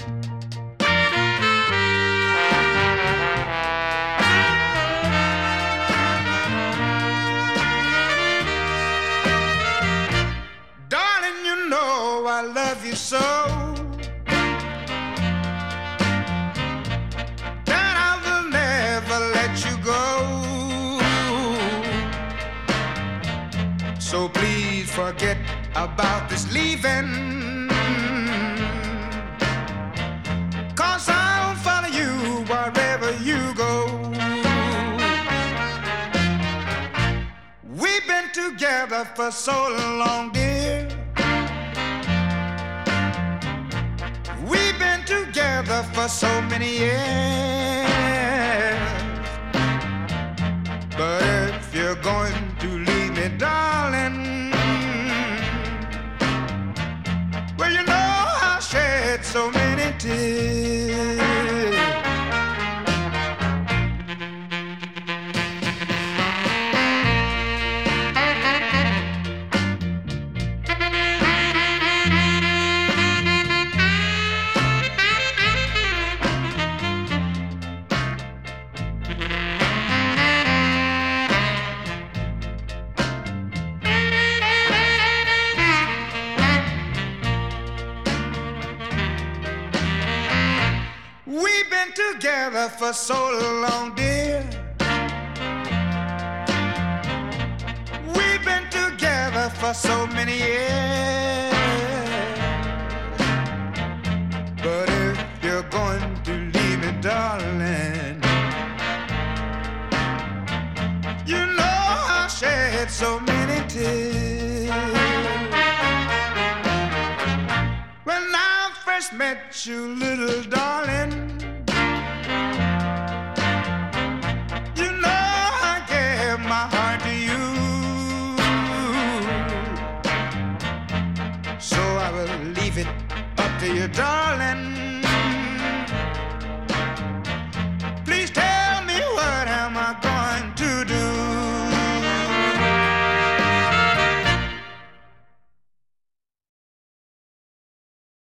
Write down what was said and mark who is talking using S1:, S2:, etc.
S1: Darling, you know I love you so that I will never let you go. So please forget about this leaving, 'cause I'll follow you wherever you go. We've been together for so long, dear. We've been together for so many years. But if you're going to leave me, darling, well, you know I shed so many tears. We've been together for so long, dear. We've been together for so many years. But if you're going to leave me, darling, you know I shed so many tears. When I first met you, little darling, you know I gave my heart to you. So I will leave it up to you, darling.